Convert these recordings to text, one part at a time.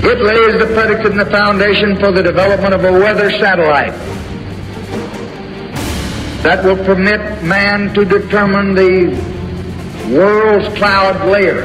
It lays the predicate and the foundation for the development of a weather satellite that will permit man to determine the world's cloud layer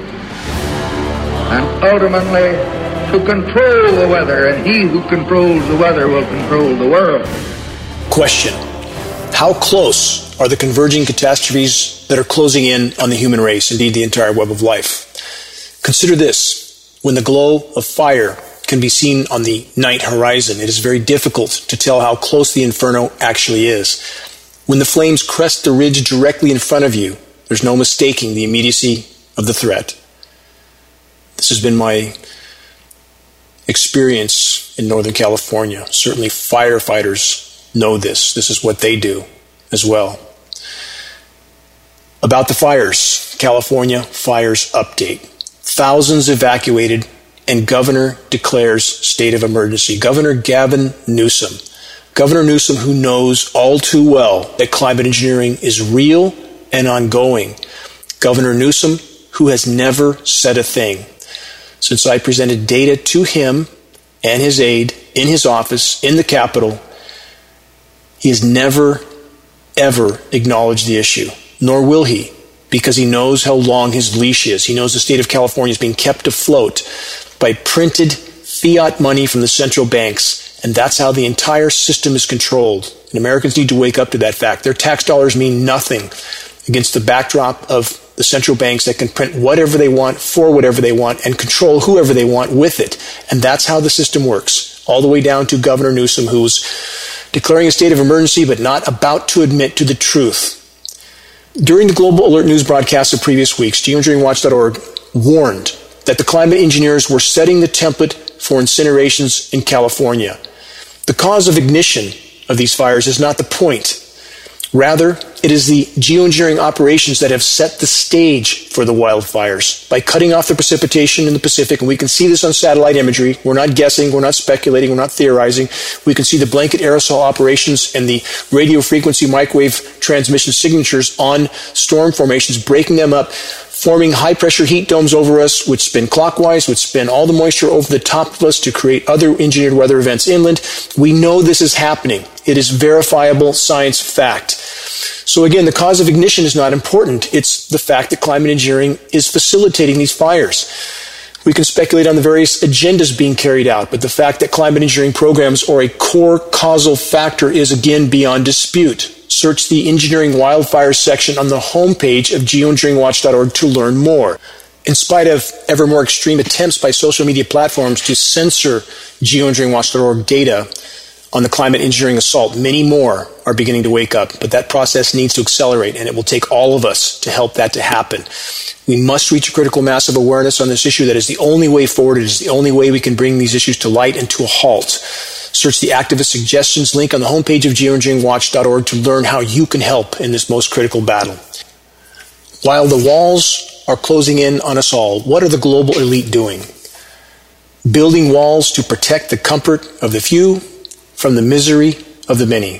and ultimately to control the weather, and he who controls the weather will control the world. Question: how close are the converging catastrophes that are closing in on the human race, indeed the entire web of life? Consider this. When the glow of fire can be seen on the night horizon, it is very difficult to tell how close the inferno actually is. When the flames crest the ridge directly in front of you, there's no mistaking the immediacy of the threat. This has been my experience in Northern California. Certainly firefighters know this. This is what they do as well. About the fires, California fires update. Thousands evacuated, and governor declares state of emergency. Governor Gavin Newsom. Governor Newsom, who knows all too well that climate engineering is real and ongoing. Governor Newsom, who has never said a thing. Since I presented data to him and his aide in his office in the Capitol, he has never, ever acknowledged the issue, nor will he, because he knows how long his leash is. He knows the state of California is being kept afloat by printed fiat money from the central banks, and that's how the entire system is controlled. And Americans need to wake up to that fact. Their tax dollars mean nothing against the backdrop of the central banks that can print whatever they want for whatever they want and control whoever they want with it. And that's how the system works, all the way down to Governor Newsom, who's declaring a state of emergency but not about to admit to the truth. During the Global Alert News broadcasts of previous weeks, geoengineeringwatch.org warned that the climate engineers were setting the template for incinerations in California. The cause of ignition of these fires is not the point. Rather, it is the geoengineering operations that have set the stage for the wildfires by cutting off the precipitation in the Pacific, and we can see this on satellite imagery. We're not guessing, we're not speculating, we're not theorizing. We can see the blanket aerosol operations and the radio frequency microwave transmission signatures on storm formations, breaking them up, forming high-pressure heat domes over us, which spin clockwise, which spin all the moisture over the top of us to create other engineered weather events inland. We know this is happening. It is verifiable science fact. So again, the cause of ignition is not important. It's the fact that climate engineering is facilitating these fires. We can speculate on the various agendas being carried out, but the fact that climate engineering programs are a core causal factor is again beyond dispute. Search the Engineering Wildfires section on the homepage of geoengineeringwatch.org to learn more. In spite of ever more extreme attempts by social media platforms to censor geoengineeringwatch.org data on the climate engineering assault, many more are beginning to wake up, but that process needs to accelerate, and it will take all of us to help that to happen. We must reach a critical mass of awareness on this issue. That is the only way forward. It is the only way we can bring these issues to light and to a halt. Search the activist suggestions link on the homepage of geoengineeringwatch.org to learn how you can help in this most critical battle. While the walls are closing in on us all, what are the global elite doing? Building walls to protect the comfort of the few from the misery of the many.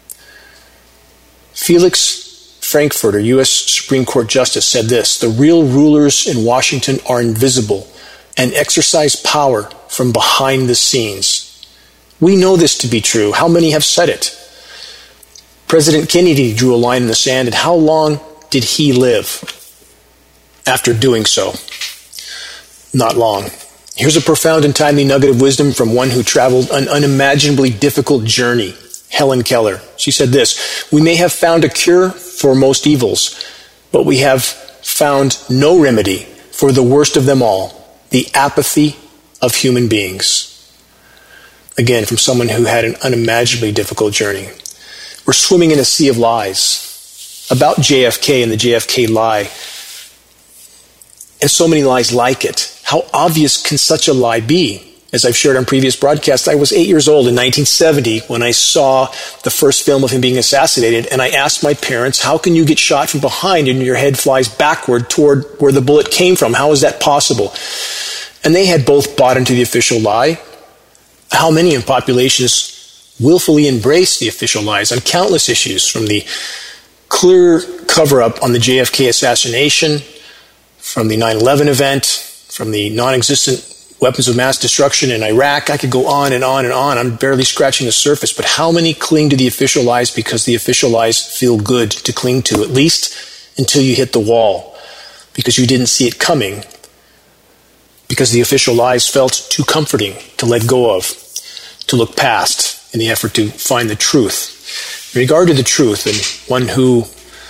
Felix Frankfurter, U.S. Supreme Court Justice, said this: the real rulers in Washington are invisible and exercise power from behind the scenes. We know this to be true. How many have said it? President Kennedy drew a line in the sand, and how long did he live after doing so? Not long. Here's a profound and timely nugget of wisdom from one who traveled an unimaginably difficult journey, Helen Keller. She said this: we may have found a cure for most evils, but we have found no remedy for the worst of them all, the apathy of human beings. Again, from someone who had an unimaginably difficult journey. We're swimming in a sea of lies about JFK and the JFK lie, and so many lies like it. How obvious can such a lie be? As I've shared on previous broadcasts, I was 8 years old in 1970 when I saw the first film of him being assassinated, and I asked my parents, how can you get shot from behind and your head flies backward toward where the bullet came from? How is that possible? And they had both bought into the official lie. How many in populations willfully embrace the official lies on countless issues, from the clear cover-up on the JFK assassination, from the 9/11 event, from the non-existent weapons of mass destruction in Iraq. I could go on and on and on. I'm barely scratching the surface. But how many cling to the official lies because the official lies feel good to cling to, at least until you hit the wall, because you didn't see it coming, because the official lies felt too comforting to let go of, to look past in the effort to find the truth. In regard to the truth, and one who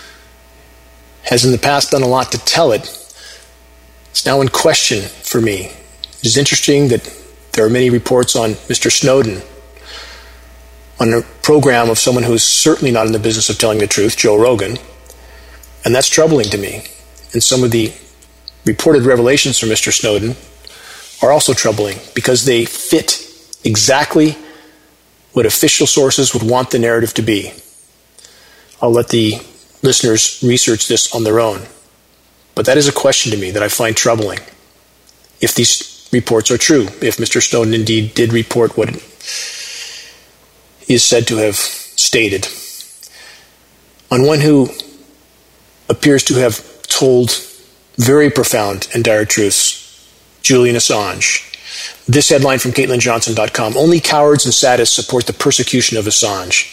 has in the past done a lot to tell it, it's now in question for me. It is interesting that there are many reports on Mr. Snowden, on a program of someone who is certainly not in the business of telling the truth, Joe Rogan, and that's troubling to me. And some of the reported revelations from Mr. Snowden are also troubling because they fit exactly what official sources would want the narrative to be. I'll let the listeners research this on their own. But that is a question to me that I find troubling. If these reports are true, if Mr. Snowden indeed did report what he is said to have stated, on one who appears to have told very profound and dire truths, Julian Assange. This headline from CaitlinJohnson.com: only cowards and sadists support the persecution of Assange.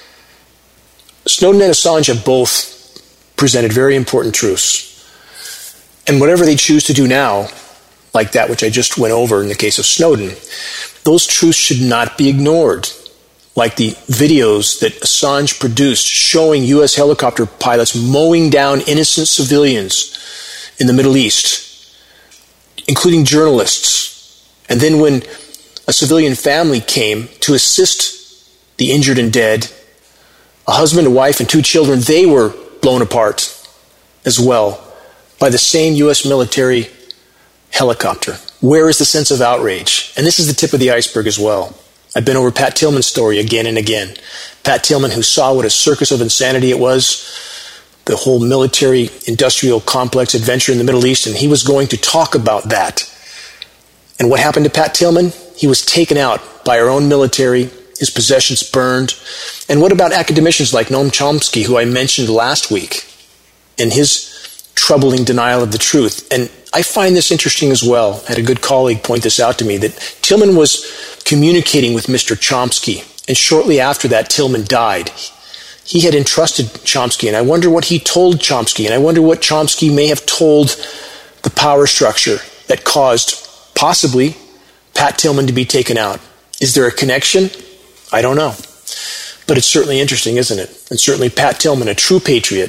Snowden and Assange have both presented very important truths. And whatever they choose to do now, like that which I just went over in the case of Snowden, those truths should not be ignored. Like the videos that Assange produced showing U.S. helicopter pilots mowing down innocent civilians in the Middle East, including journalists. And then when a civilian family came to assist the injured and dead, a husband, a wife, and 2 children, they were blown apart as well by the same U.S. military helicopter. Where is the sense of outrage? And this is the tip of the iceberg as well. I've been over Pat Tillman's story again and again. Pat Tillman, who saw what a circus of insanity it was, the whole military-industrial complex adventure in the Middle East, and he was going to talk about that. And what happened to Pat Tillman? He was taken out by our own military, his possessions burned. And what about academicians like Noam Chomsky, who I mentioned last week, and his troubling denial of the truth? And I find this interesting as well. I had a good colleague point this out to me, that Tillman was communicating with Mr. Chomsky, and shortly after that, Tillman died. He had entrusted Chomsky, and I wonder what he told Chomsky, and I wonder what Chomsky may have told the power structure that caused, possibly, Pat Tillman to be taken out. Is there a connection? I don't know. But it's certainly interesting, isn't it? And certainly Pat Tillman, a true patriot,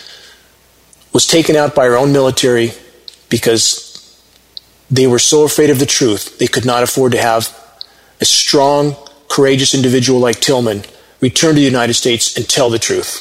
was taken out by our own military because they were so afraid of the truth, they could not afford to have a strong, courageous individual like Tillman return to the United States and tell the truth.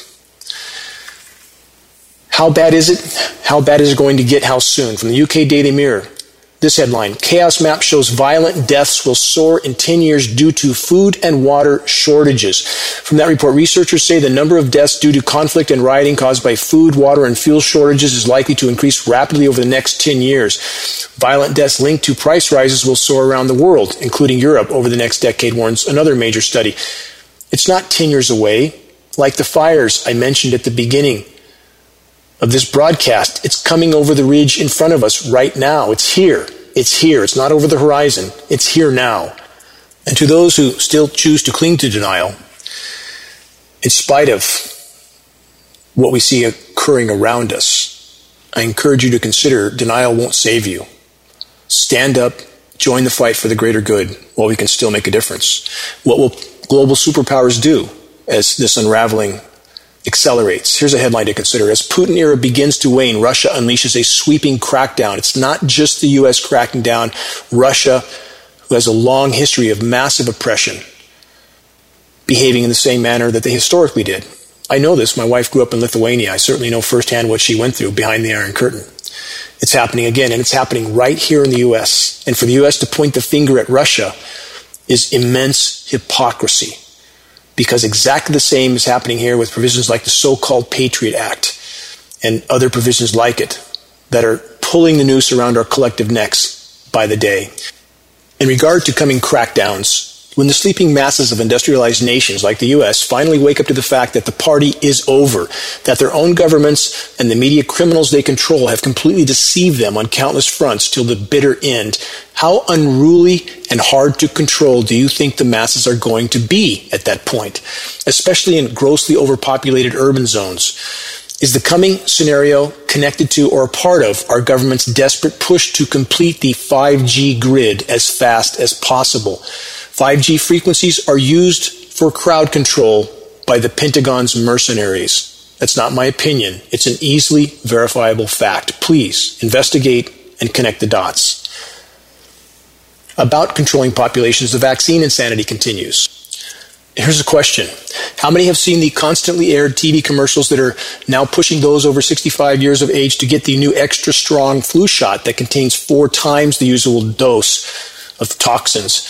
How bad is it? How bad is it going to get? How soon? From the UK Daily Mirror, this headline: chaos map shows violent deaths will soar in 10 years due to food and water shortages. From that report, researchers say the number of deaths due to conflict and rioting caused by food, water, and fuel shortages is likely to increase rapidly over the next 10 years. Violent deaths linked to price rises will soar around the world, including Europe, over the next decade, warns another major study. It's not 10 years away. Like the fires I mentioned at the beginning of this broadcast, it's coming over the ridge in front of us right now. It's here. It's here. It's not over the horizon. It's here now. And to those who still choose to cling to denial, in spite of what we see occurring around us, I encourage you to consider denial won't save you. Stand up, join the fight for the greater good while we can still make a difference. What will global superpowers do as this unraveling accelerates? Here's a headline to consider. As Putin era begins to wane, Russia unleashes a sweeping crackdown. It's not just the U.S. cracking down. Russia, who has a long history of massive oppression, behaving in the same manner that they historically did. I know this. My wife grew up in Lithuania. I certainly know firsthand what she went through behind the Iron Curtain. It's happening again, and it's happening right here in the U.S. And for the U.S. to point the finger at Russia is immense hypocrisy, because exactly the same is happening here with provisions like the so-called Patriot Act and other provisions like it that are pulling the noose around our collective necks by the day. In regard to coming crackdowns, when the sleeping masses of industrialized nations like the U.S. finally wake up to the fact that the party is over, that their own governments and the media criminals they control have completely deceived them on countless fronts till the bitter end, how unruly and hard to control do you think the masses are going to be at that point, especially in grossly overpopulated urban zones? Is the coming scenario connected to or a part of our government's desperate push to complete the 5G grid as fast as possible? 5G frequencies are used for crowd control by the Pentagon's mercenaries. That's not my opinion. It's an easily verifiable fact. Please investigate and connect the dots. About controlling populations, the vaccine insanity continues. Here's a question. How many have seen the constantly aired TV commercials that are now pushing those over 65 years of age to get the new extra strong flu shot that contains 4 times the usual dose of toxins?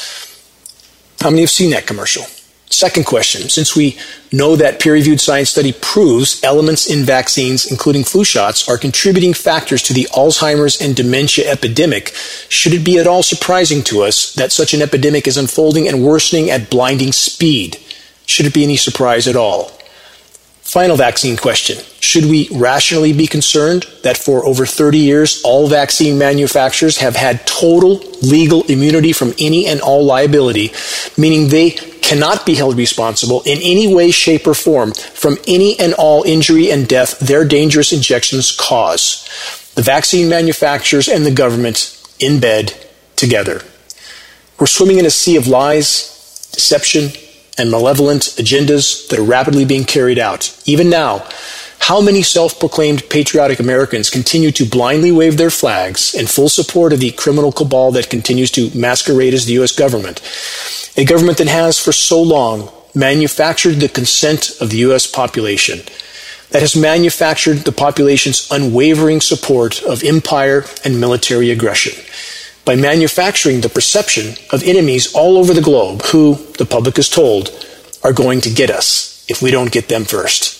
How many have seen that commercial? Second question. Since we know that peer-reviewed science study proves elements in vaccines, including flu shots, are contributing factors to the Alzheimer's and dementia epidemic, should it be at all surprising to us that such an epidemic is unfolding and worsening at blinding speed? Should it be any surprise at all? Final vaccine question. Should we rationally be concerned that for over 30 years, all vaccine manufacturers have had total legal immunity from any and all liability, meaning they cannot be held responsible in any way, shape, or form from any and all injury and death their dangerous injections cause? The vaccine manufacturers and the government in bed together. We're swimming in a sea of lies, deception, and malevolent agendas that are rapidly being carried out. Even now, how many self-proclaimed patriotic Americans continue to blindly wave their flags in full support of the criminal cabal that continues to masquerade as the U.S. government? A government that has for so long manufactured the consent of the U.S. population, that has manufactured the population's unwavering support of empire and military aggression, by manufacturing the perception of enemies all over the globe who, the public is told, are going to get us if we don't get them first.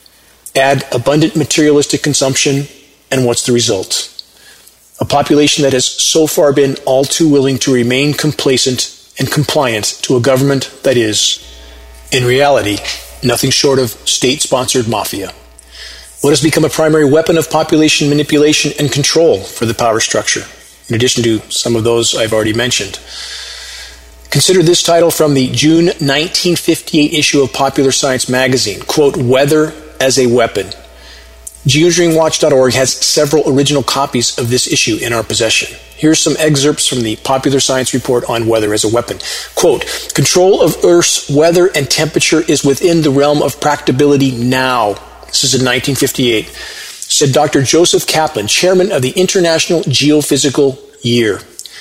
Add abundant materialistic consumption, and what's the result? A population that has so far been all too willing to remain complacent and compliant to a government that is, in reality, nothing short of state-sponsored mafia. What has become a primary weapon of population manipulation and control for the power structure, in addition to some of those I've already mentioned? Consider this title from the June 1958 issue of Popular Science magazine, quote, "Weather as a Weapon." Geoengineeringwatch.org has several original copies of this issue in our possession. Here's some excerpts from the Popular Science report on weather as a weapon. Quote, "Control of Earth's weather and temperature is within the realm of practicability now." This is in 1958. Said Dr. Joseph Kaplan, chairman of the International Geophysical Year.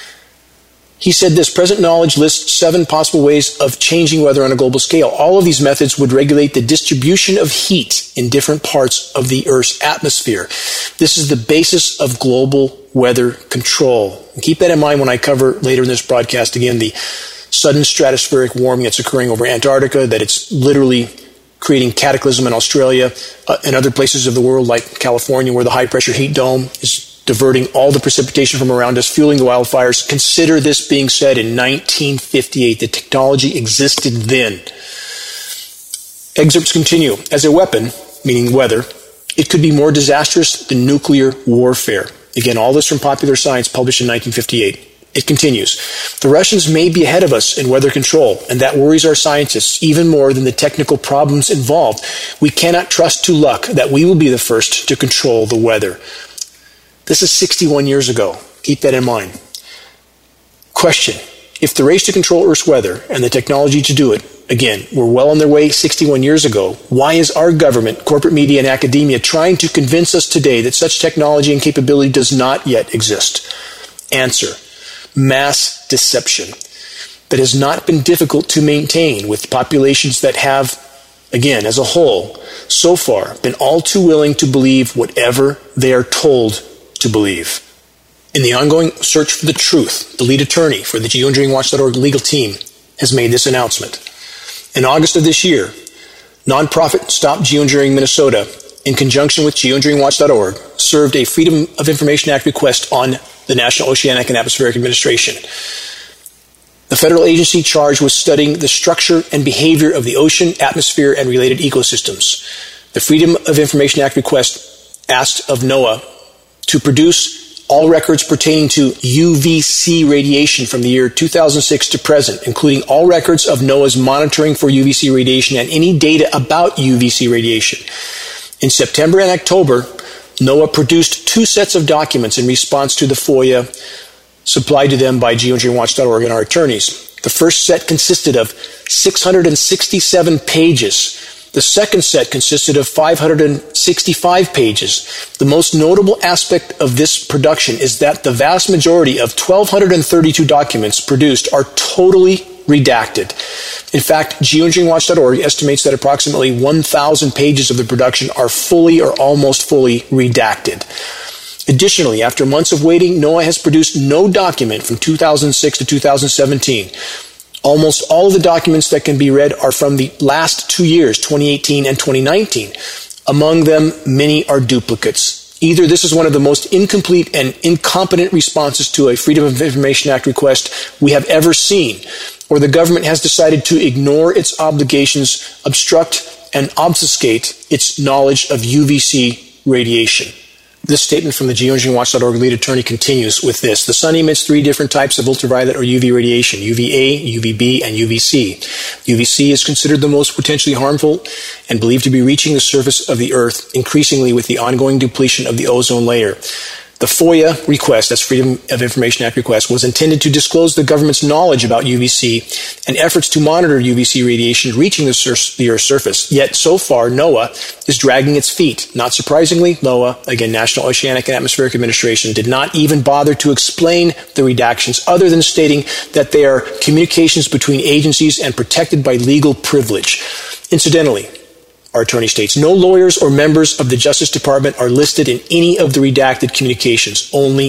He said this: present knowledge lists 7 possible ways of changing weather on a global scale. All of these methods would regulate the distribution of heat in different parts of the Earth's atmosphere. This is the basis of global weather control. And keep that in mind when I cover later in this broadcast, again, the sudden stratospheric warming that's occurring over Antarctica, that it's literally creating cataclysm in Australia and other places of the world like California, where the high-pressure heat dome is diverting all the precipitation from around us, fueling the wildfires. Consider this being said in 1958. The technology existed then. Excerpts continue. As a weapon, meaning weather, it could be more disastrous than nuclear warfare. Again, all this from Popular Science, published in 1958. It continues. The Russians may be ahead of us in weather control, and that worries our scientists even more than the technical problems involved. We cannot trust to luck that we will be the first to control the weather. This is 61 years ago. Keep that in mind. Question. If the race to control Earth's weather and the technology to do it, again, were well on their way 61 years ago, why is our government, corporate media, and academia trying to convince us today that such technology and capability does not yet exist? Answer. Mass deception that has not been difficult to maintain with populations that have, again, as a whole, so far been all too willing to believe whatever they are told to believe. In the ongoing search for the truth, the lead attorney for the Geoengineeringwatch.org legal team has made this announcement. In August of this year, nonprofit Stop Geoengineering Minnesota, in conjunction with Geoengineeringwatch.org, served a Freedom of Information Act request on the National Oceanic and Atmospheric Administration. the federal agency charged with studying the structure and behavior of the ocean, atmosphere, and related ecosystems. The Freedom of Information Act request asked of NOAA to produce all records pertaining to UVC radiation from the year 2006 to present, including all records of NOAA's monitoring for UVC radiation and any data about UVC radiation. In September and October, NOAA produced 2 sets of documents in response to the FOIA supplied to them by geoengineeringwatch.org and our attorneys. The first set consisted of 667 pages. The second set consisted of 565 pages. The most notable aspect of this production is that the vast majority of 1,232 documents produced are totally redacted. In fact, geoengineeringwatch.org estimates that approximately 1,000 pages of the production are fully or almost fully redacted. Additionally, after months of waiting, NOAA has produced no document from 2006 to 2017. Almost all of the documents that can be read are from the last 2 years, 2018 and 2019. Among them, many are duplicates. Either this is one of the most incomplete and incompetent responses to a Freedom of Information Act request we have ever seen, or the government has decided to ignore its obligations, obstruct, and obfuscate its knowledge of UVC radiation. This statement from the geoengineeringwatch.org lead attorney continues with this. The sun emits 3 different types of ultraviolet or UV radiation, UVA, UVB, and UVC. UVC is considered the most potentially harmful and believed to be reaching the surface of the Earth increasingly with the ongoing depletion of the ozone layer. The FOIA request, that's Freedom of Information Act request, was intended to disclose the government's knowledge about UVC and efforts to monitor UVC radiation reaching the Earth's surface. Yet, so far, NOAA is dragging its feet. Not surprisingly, NOAA, again, National Oceanic and Atmospheric Administration, did not even bother to explain the redactions other than stating that they are communications between agencies and protected by legal privilege. Incidentally, our attorney states, no lawyers or members of the Justice Department are listed in any of the redacted communications, only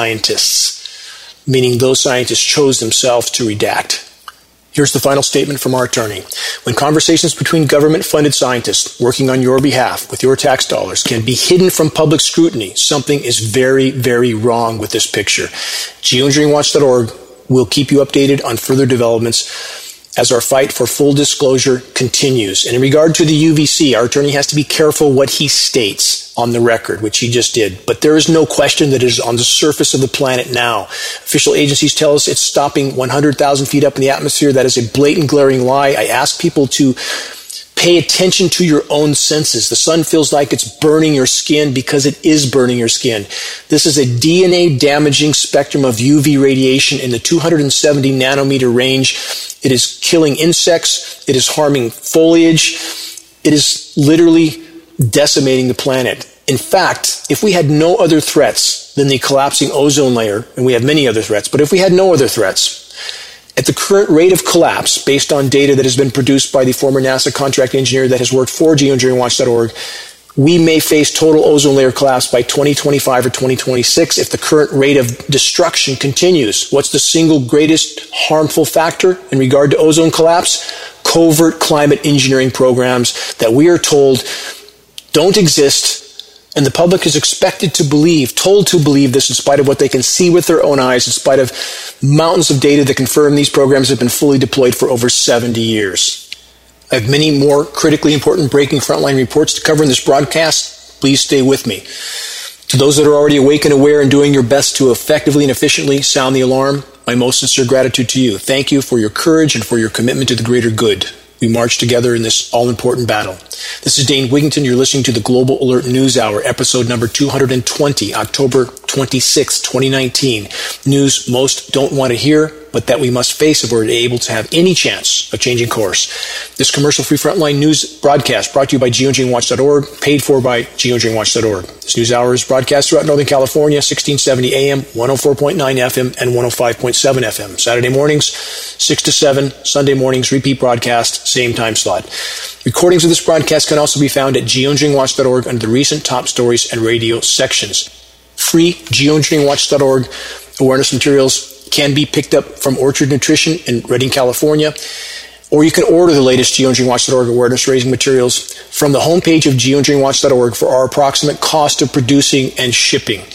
scientists, meaning those scientists chose themselves to redact. Here's the final statement from our attorney. When conversations between government-funded scientists working on your behalf with your tax dollars can be hidden from public scrutiny, something is very, very wrong with this picture. Geoengineeringwatch.org will keep you updated on further developments as our fight for full disclosure continues. And in regard to the UVC, our attorney has to be careful what he states on the record, which he just did. But there is no question that it is on the surface of the planet now. Official agencies tell us it's stopping 100,000 feet up in the atmosphere. That is a blatant, glaring lie. I ask people to pay attention to your own senses. The sun feels like it's burning your skin because it is burning your skin. This is a DNA-damaging spectrum of UV radiation in the 270 nanometer range. It is killing insects. It is harming foliage. It is literally decimating the planet. In fact, if we had no other threats than the collapsing ozone layer, and we have many other threats, but if we had no other threats, at the current rate of collapse, based on data that has been produced by the former NASA contract engineer that has worked for geoengineeringwatch.org, we may face total ozone layer collapse by 2025 or 2026 if the current rate of destruction continues. What's the single greatest harmful factor in regard to ozone collapse? Covert climate engineering programs that we are told don't exist, and the public is expected to believe, told to believe this in spite of what they can see with their own eyes, in spite of mountains of data that confirm these programs have been fully deployed for over 70 years. I have many more critically important breaking frontline reports to cover in this broadcast. Please stay with me. To those that are already awake and aware and doing your best to effectively and efficiently sound the alarm, my most sincere gratitude to you. Thank you for your courage and for your commitment to the greater good. We march together in this all-important battle. This is Dane Wigington. You're listening to the Global Alert News Hour, episode number 220, October 26, 2019. News most don't want to hear, but that we must face if we're able to have any chance of changing course. This commercial-free frontline news broadcast brought to you by geoengineeringwatch.org, paid for by geoengineeringwatch.org. This news hour is broadcast throughout Northern California, 1670 AM, 104.9 FM, and 105.7 FM. Saturday mornings, 6 to 7. Sunday mornings, repeat broadcast, same time slot. Recordings of this broadcast can also be found at geoengineeringwatch.org under the recent top stories and radio sections. Free geoengineeringwatch.org awareness materials can be picked up from Orchard Nutrition in Redding, California, or you can order the latest geoengineeringwatch.org awareness-raising materials from the homepage of geoengineeringwatch.org for our approximate cost of producing and shipping.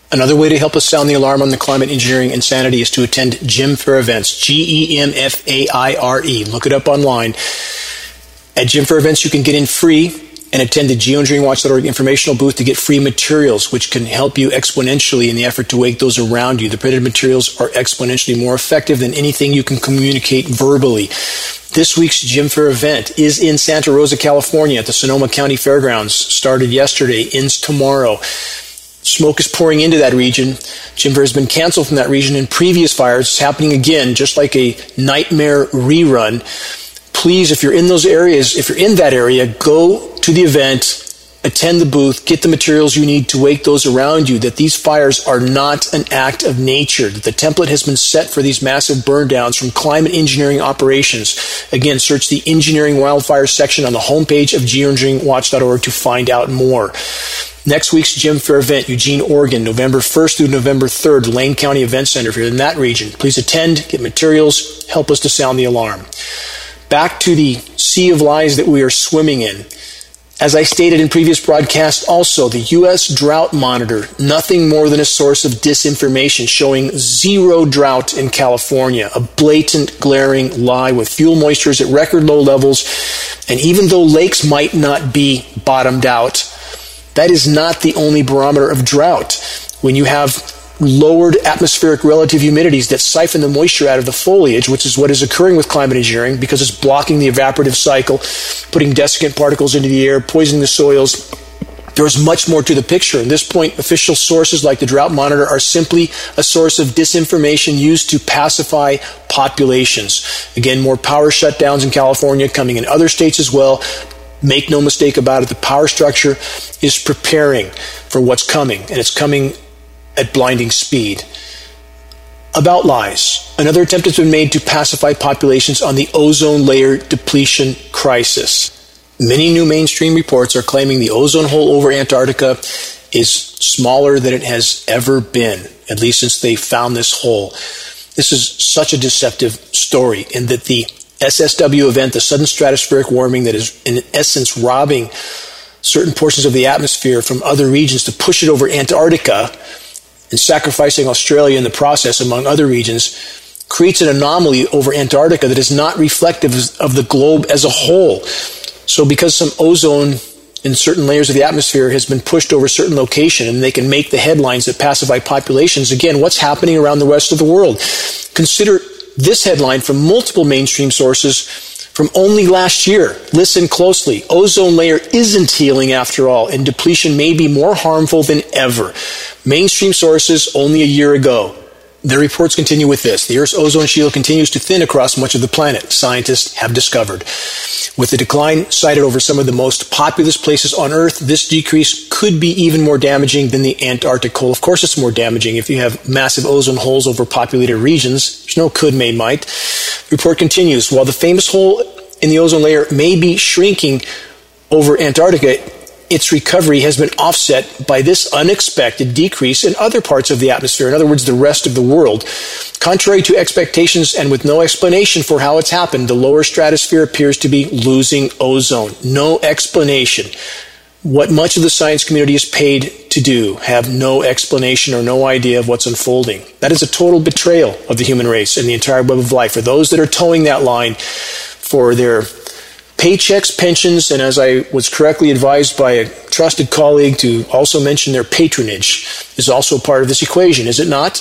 Another way to help us sound the alarm on the climate engineering insanity is to attend Jim Fair events, GEMFAIRE. Look it up online. At Jim Fair events, you can get in free and attend the geoengineeringwatch.org informational booth to get free materials, which can help you exponentially in the effort to wake those around you. The printed materials are exponentially more effective than anything you can communicate verbally. This week's Jim Fair event is in Santa Rosa, California at the Sonoma County Fairgrounds. Started yesterday, ends tomorrow. Smoke is pouring into that region. Jim Fair has been canceled from that region in previous fires. It's happening again, just like a nightmare rerun. Please, if you're in those areas, if you're in that area, go to the event, attend the booth, get the materials you need to wake those around you, that these fires are not an act of nature, that the template has been set for these massive burn downs from climate engineering operations. Again, search the Engineering Wildfire section on the homepage of geoengineeringwatch.org to find out more. Next week's Jim Fair event, Eugene, Oregon, November 1st through November 3rd, Lane County Event Center. If you're in that region, please attend, get materials, help us to sound the alarm. Back to the sea of lies that we are swimming in. As I stated in previous broadcasts also, the U.S. Drought Monitor, nothing more than a source of disinformation showing zero drought in California, a blatant, glaring lie with fuel moistures at record low levels. And even though lakes might not be bottomed out, that is not the only barometer of drought. When you have lowered atmospheric relative humidities that siphon the moisture out of the foliage, which is what is occurring with climate engineering because it's blocking the evaporative cycle, putting desiccant particles into the air, poisoning the soils. There is much more to the picture. At this point, official sources like the Drought Monitor are simply a source of disinformation used to pacify populations. Again, more power shutdowns in California, coming in other states as well. Make no mistake about it, the power structure is preparing for what's coming, and it's coming at blinding speed. About lies. Another attempt has been made to pacify populations on the ozone layer depletion crisis. Many new mainstream reports are claiming the ozone hole over Antarctica is smaller than it has ever been, at least since they found this hole. This is such a deceptive story, in that the SSW event, the sudden stratospheric warming that is in essence robbing certain portions of the atmosphere from other regions to push it over Antarctica and sacrificing Australia in the process, among other regions, creates an anomaly over Antarctica that is not reflective of the globe as a whole. So because some ozone in certain layers of the atmosphere has been pushed over a certain location and they can make the headlines that pacify populations, again, what's happening around the rest of the world? Consider this headline from multiple mainstream sources from only last year. Listen closely. Ozone layer isn't healing after all, and depletion may be more harmful than ever. Mainstream sources only a year ago. Their reports continue with this. The Earth's ozone shield continues to thin across much of the planet, scientists have discovered. With the decline cited over some of the most populous places on Earth, this decrease could be even more damaging than the Antarctic hole. Of course it's more damaging if you have massive ozone holes over populated regions. There's no could, may, might. The report continues. While the famous hole in the ozone layer may be shrinking over Antarctica, its recovery has been offset by this unexpected decrease in other parts of the atmosphere, in other words, the rest of the world. Contrary to expectations and with no explanation for how it's happened, the lower stratosphere appears to be losing ozone. No explanation. What much of the science community is paid to do, have no explanation or no idea of what's unfolding. That is a total betrayal of the human race and the entire web of life. For those that are towing that line for their paychecks, pensions, and as I was correctly advised by a trusted colleague to also mention their patronage is also part of this equation, is it not?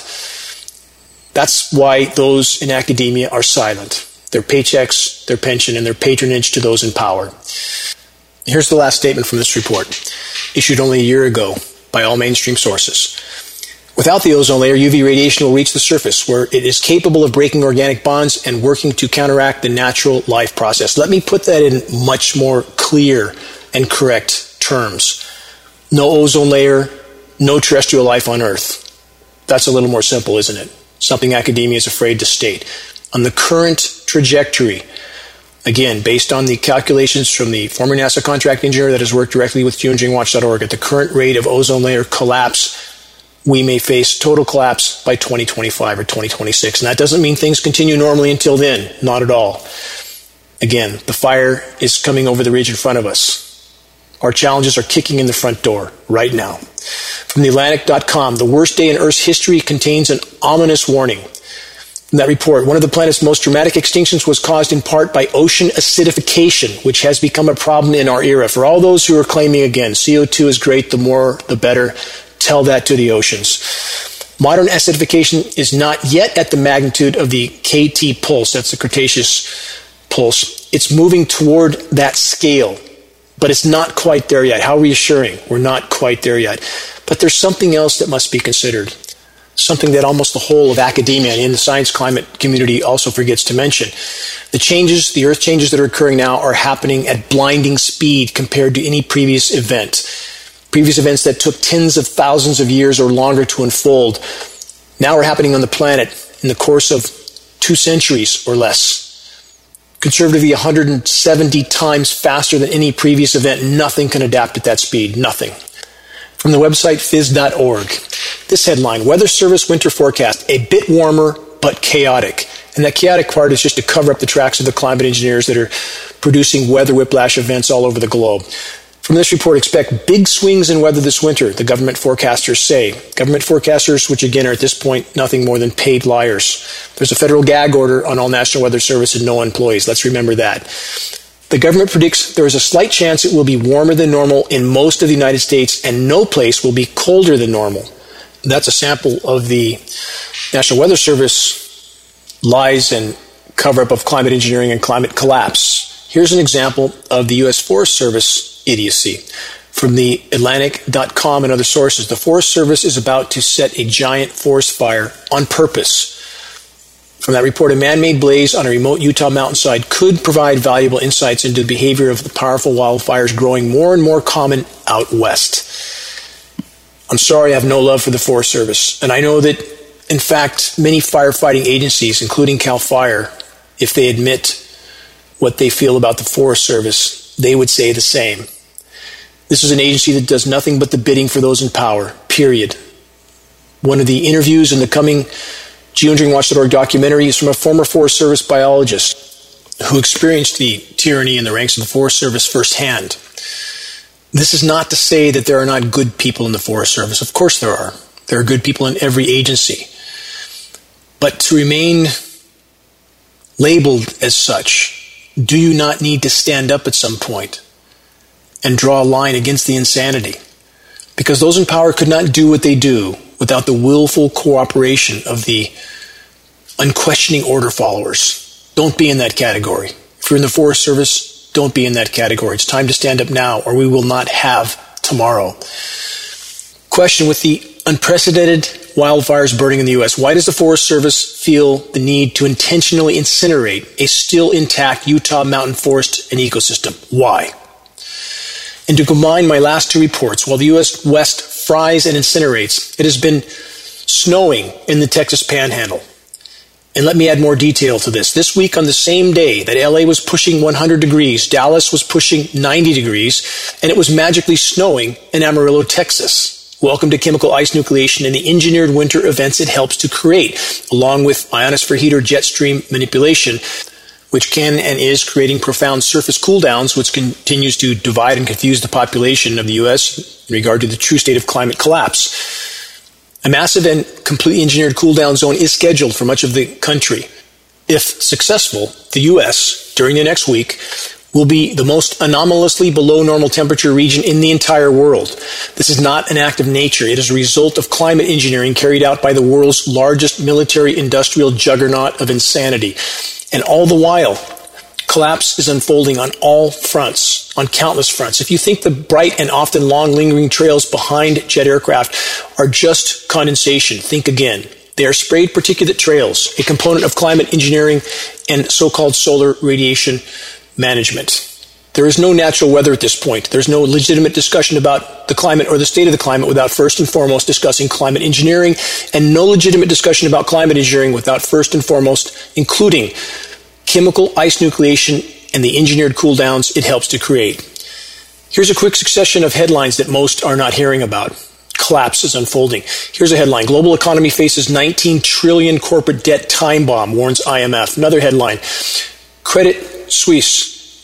That's why those in academia are silent. Their paychecks, their pension, and their patronage to those in power. Here's the last statement from this report, issued only a year ago by all mainstream sources. Without the ozone layer, UV radiation will reach the surface, where it is capable of breaking organic bonds and working to counteract the natural life process. Let me put that in much more clear and correct terms. No ozone layer, no terrestrial life on Earth. That's a little more simple, isn't it? Something academia is afraid to state. On the current trajectory, again, based on the calculations from the former NASA contract engineer that has worked directly with geoengineeringwatch.org, at the current rate of ozone layer collapse, we may face total collapse by 2025 or 2026. And that doesn't mean things continue normally until then. Not at all. Again, the fire is coming over the ridge in front of us. Our challenges are kicking in the front door right now. From TheAtlantic.com, the worst day in Earth's history contains an ominous warning. In that report, one of the planet's most dramatic extinctions was caused in part by ocean acidification, which has become a problem in our era. For all those who are claiming again, CO2 is great, the more, the better, tell that to the oceans. Modern acidification is not yet at the magnitude of the KT pulse, that's the Cretaceous pulse. It's moving toward that scale, but it's not quite there yet. How reassuring. We're not quite there yet. But there's something else that must be considered, something that almost the whole of academia and in the science climate community also forgets to mention. The Earth changes that are occurring now are happening at blinding speed compared to any previous event. Previous events that took tens of thousands of years or longer to unfold now are happening on the planet in the course of 2 centuries or less. Conservatively, 170 times faster than any previous event. Nothing can adapt at that speed. Nothing. From the website phys.org, this headline, Weather Service Winter Forecast, a bit warmer but chaotic. And that chaotic part is just to cover up the tracks of the climate engineers that are producing weather whiplash events all over the globe. From this report, expect big swings in weather this winter, the government forecasters say. Government forecasters, which again are at this point nothing more than paid liars. There's a federal gag order on all National Weather Service and no employees. Let's remember that. The government predicts there is a slight chance it will be warmer than normal in most of the United States and no place will be colder than normal. That's a sample of the National Weather Service lies and cover-up of climate engineering and climate collapse. Here's an example of the U.S. Forest Service idiocy. From the Atlantic.com and other sources, the Forest Service is about to set a giant forest fire on purpose. From that report, a man-made blaze on a remote Utah mountainside could provide valuable insights into the behavior of the powerful wildfires growing more and more common out west. I'm sorry, I have no love for the Forest Service. And I know that, in fact, many firefighting agencies, including CAL FIRE, if they admit what they feel about the Forest Service, they would say the same. This is an agency that does nothing but the bidding for those in power, period. One of the interviews in the coming GeoengineeringWatch.org documentary is from a former Forest Service biologist who experienced the tyranny in the ranks of the Forest Service firsthand. This is not to say that there are not good people in the Forest Service. Of course there are. There are good people in every agency. But to remain labeled as such, do you not need to stand up at some point and draw a line against the insanity? Because those in power could not do what they do without the willful cooperation of the unquestioning order followers. Don't be in that category. If you're in the Forest Service, don't be in that category. It's time to stand up now, or we will not have tomorrow. Question: with the unprecedented wildfires burning in the U.S., why does the Forest Service feel the need to intentionally incinerate a still intact Utah mountain forest and ecosystem? Why? And to combine my last 2 reports, while the U.S. West fries and incinerates, it has been snowing in the Texas Panhandle. And let me add more detail to this. This week, on the same day that LA was pushing 100 degrees, Dallas was pushing 90 degrees, and it was magically snowing in Amarillo, Texas. Welcome to chemical ice nucleation and the engineered winter events it helps to create, along with ionosphere heater jet stream manipulation, which can and is creating profound surface cooldowns, which continues to divide and confuse the population of the U.S. in regard to the true state of climate collapse. A massive and completely engineered cool-down zone is scheduled for much of the country. If successful, the U.S., during the next week, will be the most anomalously below normal temperature region in the entire world. This is not an act of nature. It is a result of climate engineering carried out by the world's largest military-industrial juggernaut of insanity. And all the while, collapse is unfolding on all fronts, on countless fronts. If you think the bright and often long lingering trails behind jet aircraft are just condensation, think again. They are sprayed particulate trails, a component of climate engineering and so-called solar radiation management. There is no natural weather at this point. There's no legitimate discussion about the climate or the state of the climate without first and foremost discussing climate engineering, and no legitimate discussion about climate engineering without first and foremost including chemical ice nucleation and the engineered cool downs it helps to create. Here's a quick succession of headlines that most are not hearing about. Collapse is unfolding. Here's a headline: global economy faces 19 trillion corporate debt time bomb, warns IMF. Another headline: Credit Suisse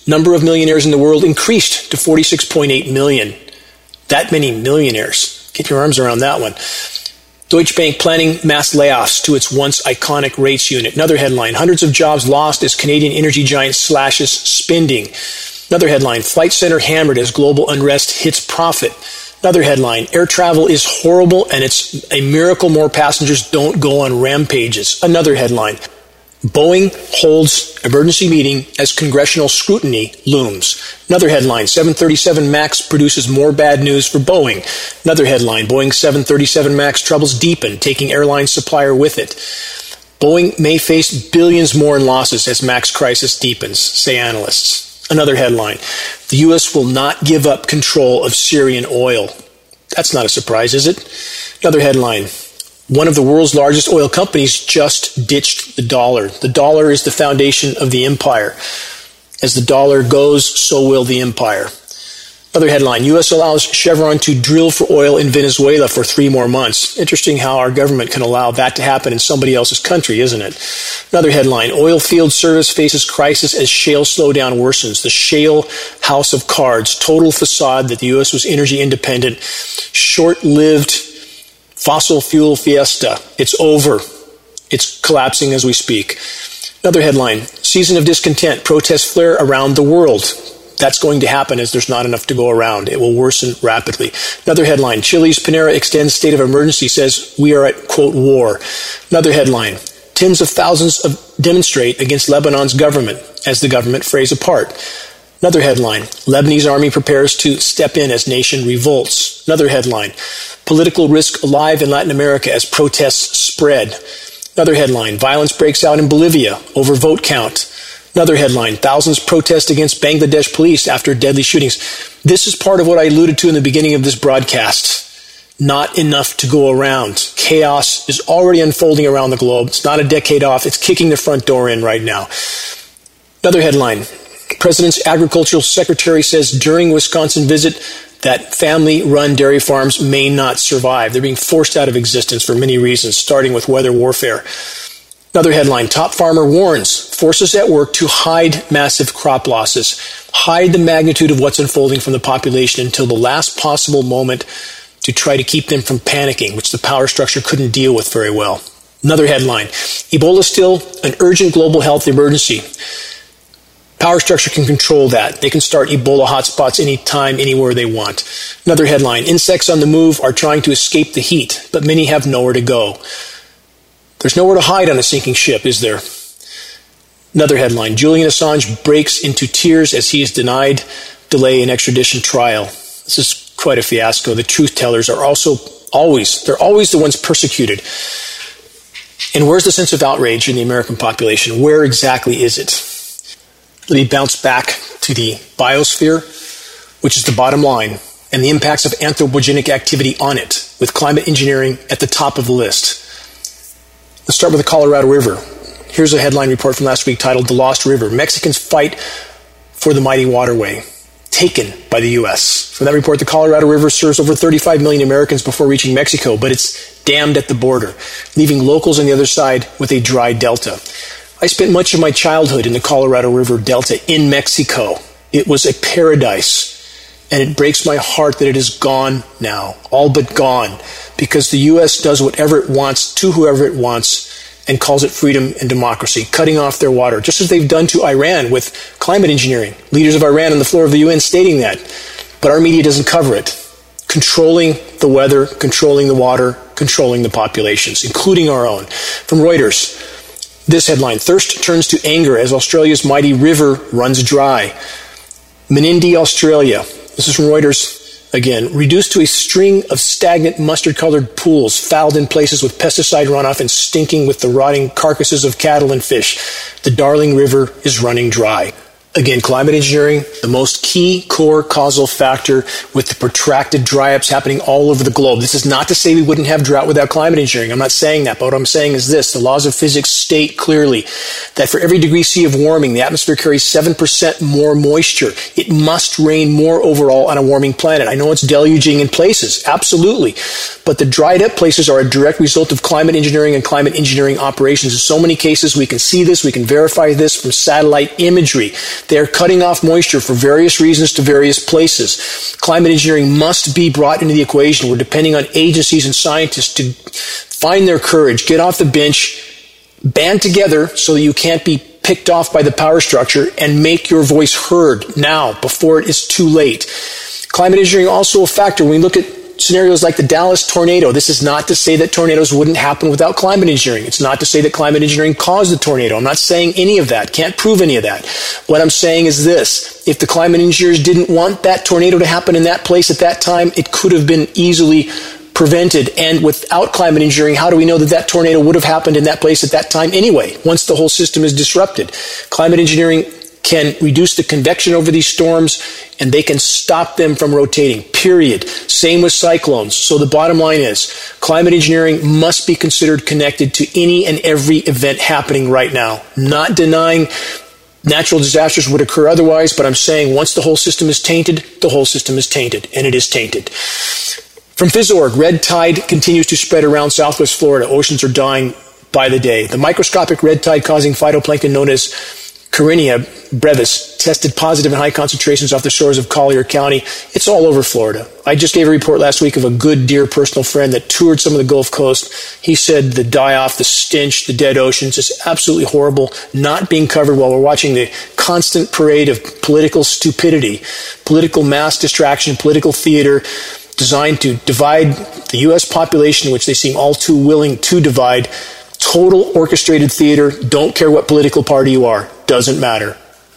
Number of millionaires in the world increased to 46.8 million. That many millionaires. Get your arms around that one. Deutsche Bank planning mass layoffs to its once iconic rates unit. Another headline, hundreds of jobs lost as Canadian energy giant slashes spending. Another headline, Flight Center hammered as global unrest hits profit. Another headline, air travel is horrible and it's a miracle more passengers don't go on rampages. Another headline, Boeing holds emergency meeting as congressional scrutiny looms. Another headline, 737 MAX produces more bad news for Boeing. Another headline, Boeing 737 MAX troubles deepen, taking airline supplier with it. Boeing may face billions more in losses as MAX crisis deepens, say analysts. Another headline, the U.S. will not give up control of Syrian oil. That's not a surprise, is it? Another headline, one of the world's largest oil companies just ditched the dollar. The dollar is the foundation of the empire. As the dollar goes, so will the empire. Another headline, U.S. allows Chevron to drill for oil in Venezuela for 3 more months. Interesting how our government can allow that to happen in somebody else's country, isn't it? Another headline, oil field service faces crisis as shale slowdown worsens. The shale house of cards, total facade that the U.S. was energy independent, short-lived fossil fuel fiesta. It's over. It's collapsing as we speak. Another headline, season of discontent, protests flare around the world. That's going to happen as there's not enough to go around. It will worsen rapidly. Another headline, Chile's Piñera extends state of emergency, says we are at, quote, war. Another headline, tens of thousands demonstrate against Lebanon's government as the government frays apart. Another headline, Lebanese army prepares to step in as nation revolts. Another headline, political risk alive in Latin America as protests spread. Another headline, violence breaks out in Bolivia over vote count. Another headline, thousands protest against Bangladesh police after deadly shootings. This is part of what I alluded to in the beginning of this broadcast. Not enough to go around. Chaos is already unfolding around the globe. It's not a decade off. It's kicking the front door in right now. Another headline, President's agricultural secretary says during Wisconsin visit that family-run dairy farms may not survive. They're being forced out of existence for many reasons, starting with weather warfare. Another headline, top farmer warns forces at work to hide massive crop losses, hide the magnitude of what's unfolding from the population until the last possible moment to try to keep them from panicking, which the power structure couldn't deal with very well. Another headline, Ebola still an urgent global health emergency. Power structure can control that. They can start Ebola hotspots anytime, anywhere they want. Another headline, insects on the move are trying to escape the heat, but many have nowhere to go. There's nowhere to hide on a sinking ship, is there? Another headline, Julian Assange breaks into tears as he is denied delay in extradition trial. This is quite a fiasco. The truth tellers are always the ones persecuted. And where's the sense of outrage in the American population? Where exactly is it? Let me bounce back to the biosphere, which is the bottom line, and the impacts of anthropogenic activity on it, with climate engineering at the top of the list. Let's start with the Colorado River. Here's a headline report from last week titled The Lost River. Mexicans fight for the mighty waterway, taken by the U.S. From that report, the Colorado River serves over 35 million Americans before reaching Mexico, but it's dammed at the border, leaving locals on the other side with a dry delta. I spent much of my childhood in the Colorado River Delta in Mexico. It was a paradise, and it breaks my heart that it is gone now, all but gone, because the U.S. does whatever it wants to whoever it wants and calls it freedom and democracy, cutting off their water, just as they've done to Iran with climate engineering. Leaders of Iran on the floor of the UN stating that, but our media doesn't cover it. Controlling the weather, controlling the water, controlling the populations, including our own. From Reuters, this headline, thirst turns to anger as Australia's mighty river runs dry. Menindee, Australia. This is from Reuters again. Reduced to a string of stagnant mustard-colored pools, fouled in places with pesticide runoff and stinking with the rotting carcasses of cattle and fish. The Darling River is running dry. Again, climate engineering, the most key core causal factor with the protracted dry-ups happening all over the globe. This is not to say we wouldn't have drought without climate engineering. I'm not saying that, but what I'm saying is this. The laws of physics state clearly that for every degree C of warming, the atmosphere carries 7% more moisture. It must rain more overall on a warming planet. I know it's deluging in places, absolutely, but the dried up places are a direct result of climate engineering and climate engineering operations. In so many cases, we can see this, we can verify this from satellite imagery. They are cutting off moisture for various reasons to various places. Climate engineering must be brought into the equation. We're depending on agencies and scientists to find their courage, get off the bench, band together so that you can't be picked off by the power structure, and make your voice heard now before it is too late. Climate engineering also a factor when we look at scenarios like the Dallas tornado. This is not to say that tornadoes wouldn't happen without climate engineering. It's not to say that climate engineering caused the tornado. I'm not saying any of that. Can't prove any of that. What I'm saying is this. If the climate engineers didn't want that tornado to happen in that place at that time, it could have been easily prevented. And without climate engineering, how do we know that that tornado would have happened in that place at that time anyway, once the whole system is disrupted? Climate engineering can reduce the convection over these storms, and they can stop them from rotating, period. Same with cyclones. So the bottom line is, climate engineering must be considered connected to any and every event happening right now. Not denying natural disasters would occur otherwise, but I'm saying once the whole system is tainted, the whole system is tainted, and it is tainted. From PhysOrg, red tide continues to spread around southwest Florida. Oceans are dying by the day. The microscopic red tide causing phytoplankton known as Carina brevis tested positive in high concentrations off the shores of Collier County. It's all over Florida. I just gave a report last week of a good, dear personal friend that toured some of the Gulf Coast. He said the die-off, the stench, the dead oceans is absolutely horrible, not being covered while we're watching the constant parade of political stupidity, political mass distraction, political theater, designed to divide the U.S. population, which they seem all too willing to divide. Total orchestrated theater. Don't care what political party you are. Doesn't matter.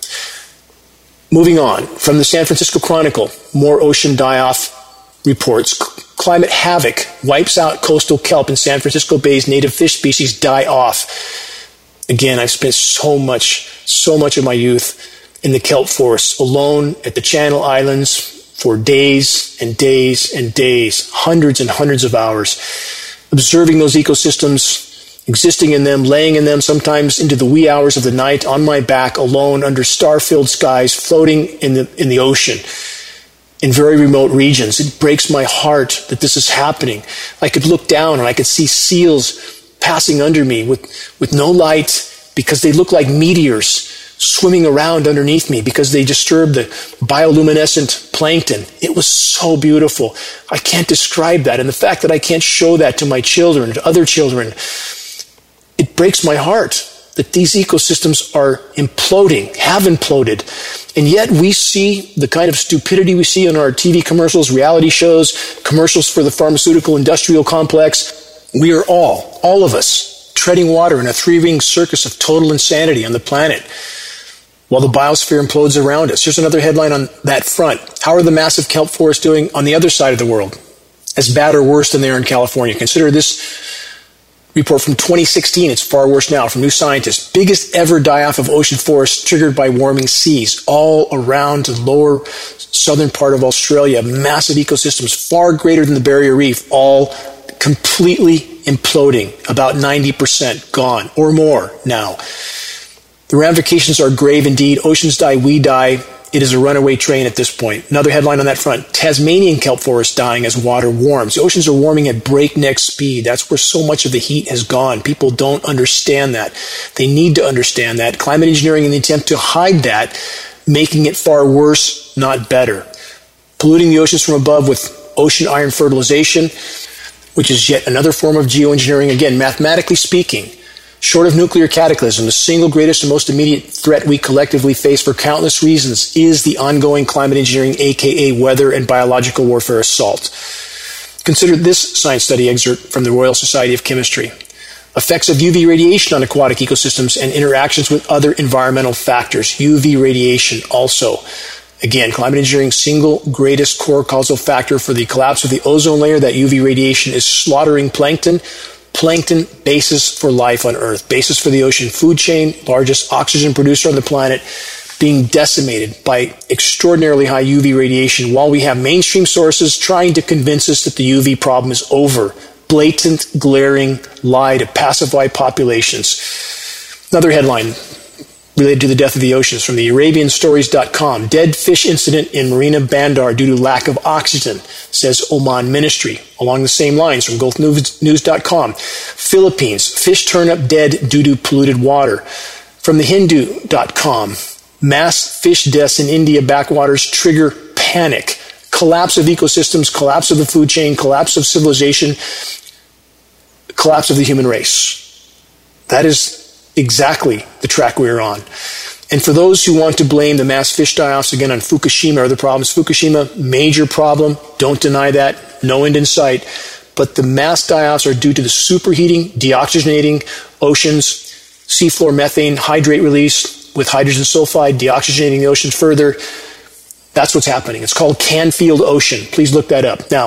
Moving on. From the San Francisco Chronicle, more ocean die-off reports. Climate havoc wipes out coastal kelp in San Francisco Bay's native fish species die off. Again, I've spent so much of my youth in the kelp forests, alone at the Channel Islands, for days and days and days, hundreds and hundreds of hours, observing those ecosystems, existing in them, laying in them, sometimes into the wee hours of the night, on my back, alone, under star-filled skies, floating in the ocean, in very remote regions. It breaks my heart that this is happening. I could look down and I could see seals passing under me with no light because they look like meteors swimming around underneath me because they disturb the bioluminescent plankton. It was so beautiful. I can't describe that. And the fact that I can't show that to my children, to other children, it breaks my heart that these ecosystems are imploding, have imploded. And yet we see the kind of stupidity we see in our TV commercials, reality shows, commercials for the pharmaceutical industrial complex. We are all of us, treading water in a three-ring circus of total insanity on the planet, while the biosphere implodes around us. Here's another headline on that front. How are the massive kelp forests doing on the other side of the world? As bad or worse than they are in California. Consider this report from 2016. It's far worse now, from New Scientist. Biggest ever die-off of ocean forests triggered by warming seas all around the lower southern part of Australia. Massive ecosystems, far greater than the Barrier Reef, all completely imploding. About 90% gone or more now. The ramifications are grave indeed. Oceans die, we die. It is a runaway train at this point. Another headline on that front. Tasmanian kelp forest dying as water warms. The oceans are warming at breakneck speed. That's where so much of the heat has gone. People don't understand that. They need to understand that. Climate engineering in the attempt to hide that, making it far worse, not better. Polluting the oceans from above with ocean iron fertilization, which is yet another form of geoengineering. Again, mathematically speaking, short of nuclear cataclysm, the single greatest and most immediate threat we collectively face for countless reasons is the ongoing climate engineering, aka weather and biological warfare assault. Consider this science study excerpt from the Royal Society of Chemistry. Effects of UV radiation on aquatic ecosystems and interactions with other environmental factors. UV radiation also. Again, climate engineering's single greatest core causal factor for the collapse of the ozone layer, that UV radiation, is slaughtering plankton. Plankton, basis for life on Earth, basis for the ocean food chain, largest oxygen producer on the planet, being decimated by extraordinarily high UV radiation while we have mainstream sources trying to convince us that the UV problem is over. Blatant, glaring lie to pacify populations. Another headline related to the death of the oceans from the ArabianStories.com. Dead fish incident in Marina Bandar due to lack of oxygen, says Oman Ministry. Along the same lines from GulfNews.com. Philippines, fish turn up dead due to polluted water. From the Hindu.com. Mass fish deaths in India backwaters trigger panic. Collapse of ecosystems, collapse of the food chain, collapse of civilization, collapse of the human race. That is exactly the track we're on. And for those who want to blame the mass fish die-offs again on Fukushima or other problems, Fukushima, major problem, don't deny that, no end in sight. But the mass die-offs are due to the superheating, deoxygenating oceans, seafloor methane hydrate release with hydrogen sulfide, deoxygenating the oceans further. That's what's happening. It's called Canfield Ocean. Please look that up. Now,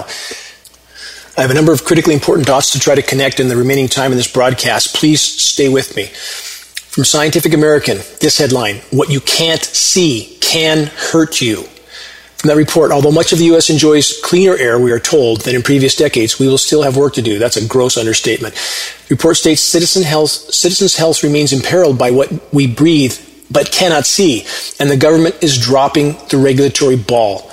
I have a number of critically important dots to try to connect in the remaining time in this broadcast. Please stay with me. From Scientific American, this headline, "What you can't see can hurt you." From that report, although much of the U.S. enjoys cleaner air, we are told that in previous decades, we will still have work to do. That's a gross understatement. The report states citizens' health remains imperiled by what we breathe but cannot see, and the government is dropping the regulatory ball.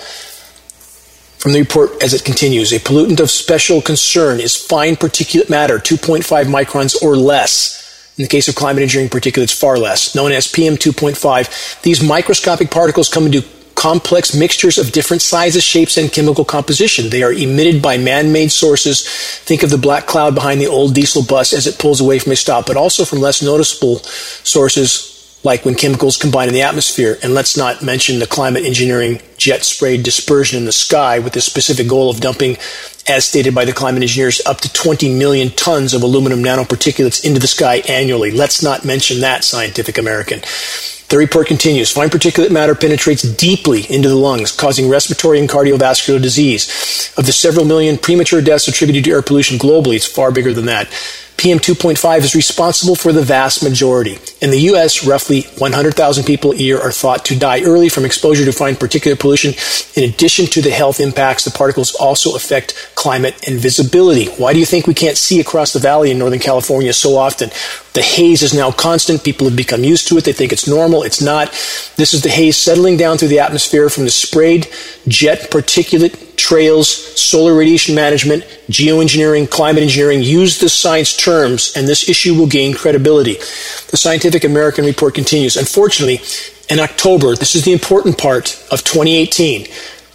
From the report, as it continues, a pollutant of special concern is fine particulate matter, 2.5 microns or less. In the case of climate engineering particulates, far less, known as PM 2.5. These microscopic particles come into complex mixtures of different sizes, shapes, and chemical composition. They are emitted by man-made sources. Think of the black cloud behind the old diesel bus as it pulls away from a stop, but also from less noticeable sources like when chemicals combine in the atmosphere. And let's not mention the climate engineering jet-sprayed dispersion in the sky with the specific goal of dumping, as stated by the climate engineers, up to 20 million tons of aluminum nanoparticulates into the sky annually. Let's not mention that, Scientific American. The report continues. Fine particulate matter penetrates deeply into the lungs, causing respiratory and cardiovascular disease. Of the several million premature deaths attributed to air pollution globally, it's far bigger than that. PM 2.5 is responsible for the vast majority. In the U.S., roughly 100,000 people a year are thought to die early from exposure to fine particulate pollution. In addition to the health impacts, the particles also affect climate and visibility. Why do you think we can't see across the valley in Northern California so often? The haze is now constant. People have become used to it. They think it's normal. It's not. This is the haze settling down through the atmosphere from the sprayed jet particulate trails, solar radiation management, geoengineering, climate engineering. Use the science terms, and this issue will gain credibility. The Scientific American report continues. Unfortunately, in October, this is the important part of 2018,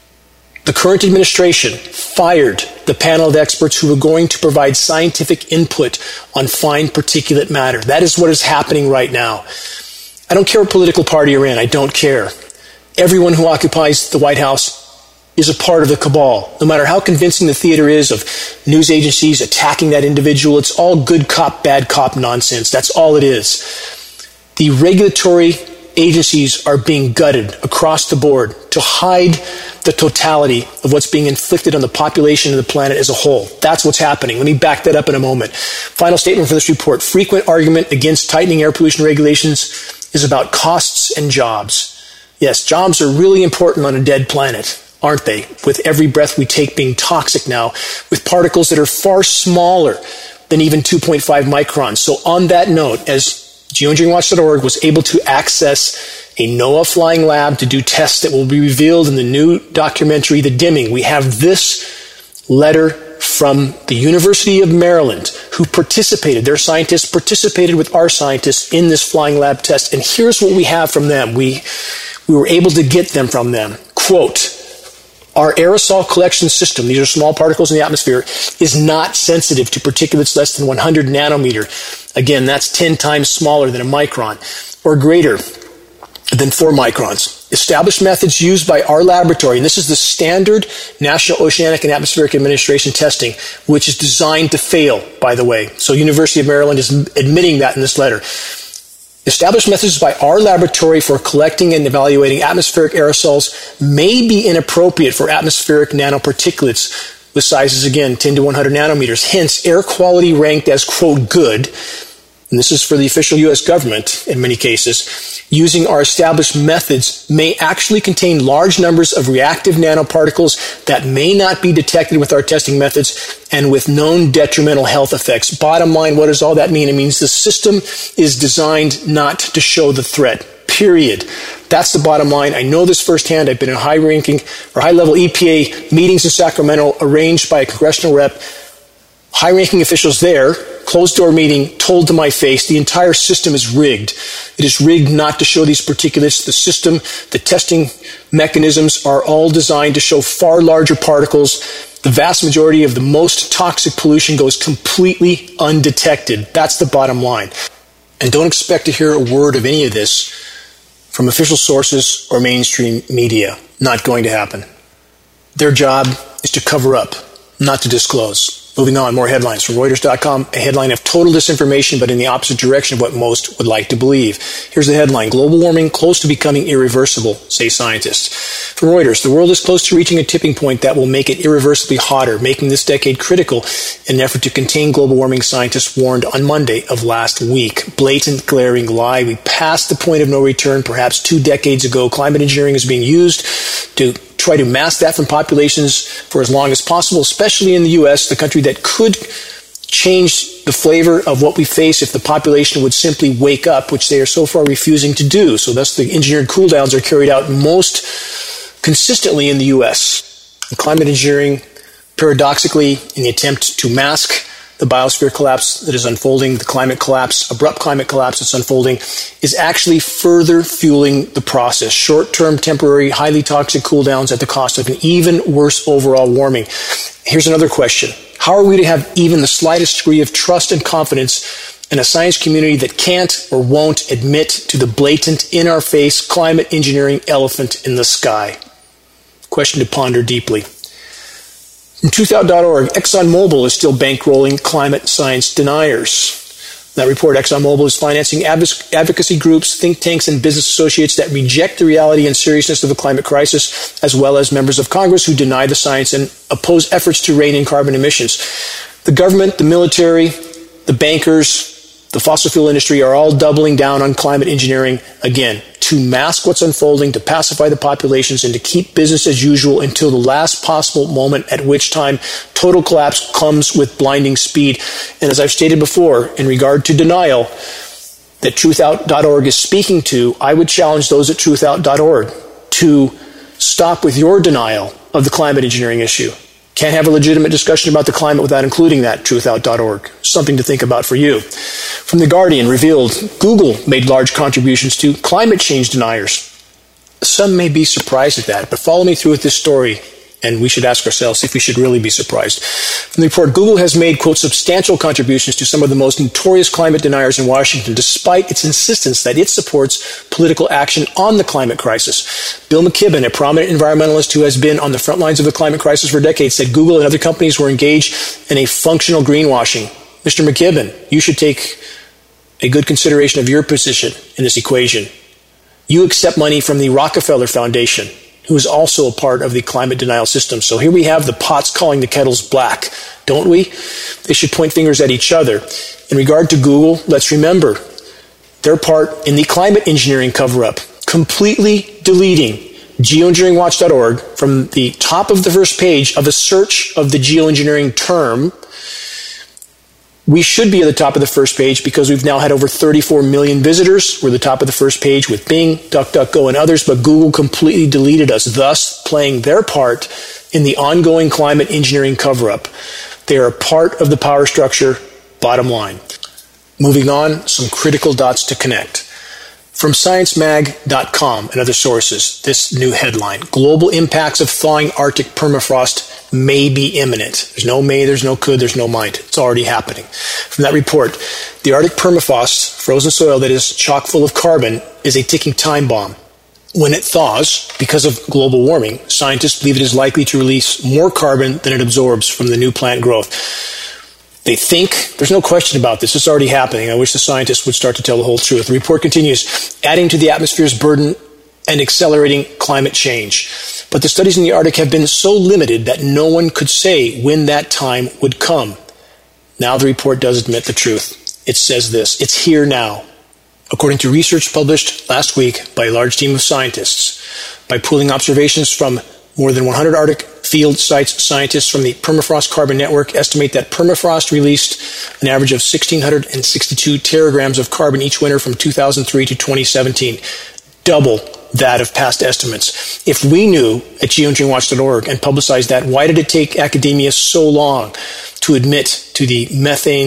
the current administration fired the panel of experts who were going to provide scientific input on fine particulate matter. That is what is happening right now. I don't care what political party you're in. I don't care. Everyone who occupies the White House is a part of the cabal. No matter how convincing the theater is of news agencies attacking that individual, it's all good cop, bad cop nonsense. That's all it is. The regulatory agencies are being gutted across the board to hide the totality of what's being inflicted on the population and the planet as a whole. That's what's happening. Let me back that up in a moment. Final statement for this report. Frequent argument against tightening air pollution regulations is about costs and jobs. Yes, jobs are really important on a dead planet, aren't they? With every breath we take being toxic now, with particles that are far smaller than even 2.5 microns. So on that note, as geoengineeringwatch.org was able to access a NOAA flying lab to do tests that will be revealed in the new documentary, The Dimming, we have this letter from the University of Maryland, who participated, their scientists participated with our scientists in this flying lab test. And here's what we have from them. We were able to get them from them. Quote, our aerosol collection system, these are small particles in the atmosphere, is not sensitive to particulates less than 100 nanometer. Again, that's 10 times smaller than a micron, or greater than 4 microns. Established methods used by our laboratory, and this is the standard National Oceanic and Atmospheric Administration testing, which is designed to fail, by the way. So University of Maryland is admitting that in this letter. Established methods by our laboratory for collecting and evaluating atmospheric aerosols may be inappropriate for atmospheric nanoparticulates with sizes, again, 10 to 100 nanometers. Hence, air quality ranked as, quote, good, and this is for the official U.S. government in many cases, using our established methods may actually contain large numbers of reactive nanoparticles that may not be detected with our testing methods and with known detrimental health effects. Bottom line, what does all that mean? It means the system is designed not to show the threat. Period. That's the bottom line. I know this firsthand. I've been in high-ranking or high-level EPA meetings in Sacramento arranged by a congressional rep. High-ranking officials there closed-door meeting, told to my face, the entire system is rigged. It is rigged not to show these particulates. The system, the testing mechanisms are all designed to show far larger particles. The vast majority of the most toxic pollution goes completely undetected. That's the bottom line. And don't expect to hear a word of any of this from official sources or mainstream media. Not going to happen. Their job is to cover up, not to disclose. Moving on, more headlines from Reuters.com, a headline of total disinformation, but in the opposite direction of what most would like to believe. Here's the headline: global warming close to becoming irreversible, say scientists. From Reuters, the world is close to reaching a tipping point that will make it irreversibly hotter, making this decade critical in an effort to contain global warming, scientists warned on Monday of last week. Blatant, glaring lie. We passed the point of no return perhaps 2 decades ago. Climate engineering is being used to try to mask that from populations for as long as possible, especially in the U.S., the country that could change the flavor of what we face if the population would simply wake up, which they are so far refusing to do. So thus the engineered cooldowns are carried out most consistently in the U.S. And climate engineering, paradoxically, in the attempt to mask the biosphere collapse that is unfolding, the climate collapse, abrupt climate collapse that's unfolding, is actually further fueling the process. Short-term, temporary, highly toxic cooldowns at the cost of an even worse overall warming. Here's another question. How are we to have even the slightest degree of trust and confidence in a science community that can't or won't admit to the blatant, in-our-face climate engineering elephant in the sky? Question to ponder deeply. From truthout.org, ExxonMobil is still bankrolling climate science deniers. In that report, ExxonMobil is financing advocacy groups, think tanks, and business associates that reject the reality and seriousness of the climate crisis, as well as members of Congress who deny the science and oppose efforts to rein in carbon emissions. The government, the military, the bankers, the fossil fuel industry are all doubling down on climate engineering again to mask what's unfolding, to pacify the populations, and to keep business as usual until the last possible moment, at which time total collapse comes with blinding speed. And as I've stated before, in regard to denial that truthout.org is speaking to, I would challenge those at truthout.org to stop with your denial of the climate engineering issue. Can't have a legitimate discussion about the climate without including that, truthout.org. Something to think about for you. From The Guardian, revealed Google made large contributions to climate change deniers. Some may be surprised at that, but follow me through with this story, and we should ask ourselves if we should really be surprised. From the report, Google has made, quote, substantial contributions to some of the most notorious climate deniers in Washington, despite its insistence that it supports political action on the climate crisis. Bill McKibben, a prominent environmentalist who has been on the front lines of the climate crisis for decades, said Google and other companies were engaged in a functional greenwashing. Mr. McKibben, you should take a good consideration of your position in this equation. You accept money from the Rockefeller Foundation, who is also a part of the climate denial system. So here we have the pots calling the kettles black, don't we? They should point fingers at each other. In regard to Google, let's remember their part in the climate engineering cover-up, completely deleting geoengineeringwatch.org from the top of the first page of a search of the geoengineering term. We should be at the top of the first page because we've now had over 34 million visitors. We're at the top of the first page with Bing, DuckDuckGo, and others, but Google completely deleted us, thus playing their part in the ongoing climate engineering cover-up. They are a part of the power structure, bottom line. Moving on, some critical dots to connect. From sciencemag.com and other sources, this new headline: global impacts of thawing Arctic permafrost may be imminent. There's no may, there's no could, there's no might. It's already happening. From that report, the Arctic permafrost, frozen soil that is chock full of carbon, is a ticking time bomb. When it thaws, because of global warming, scientists believe it is likely to release more carbon than it absorbs from the new plant growth. They think, there's no question about this, it's already happening. I wish the scientists would start to tell the whole truth. The report continues, adding to the atmosphere's burden and accelerating climate change. But the studies in the Arctic have been so limited that no one could say when that time would come. Now the report does admit the truth. It says this: it's here now. According to research published last week by a large team of scientists, by pooling observations from more than 100 Arctic field sites, scientists from the Permafrost Carbon Network estimate that permafrost released an average of 1,662 teragrams of carbon each winter from 2003 to 2017, double that of past estimates. If we knew at geoengineeringwatch.org and publicized that, why did it take academia so long to admit to the methane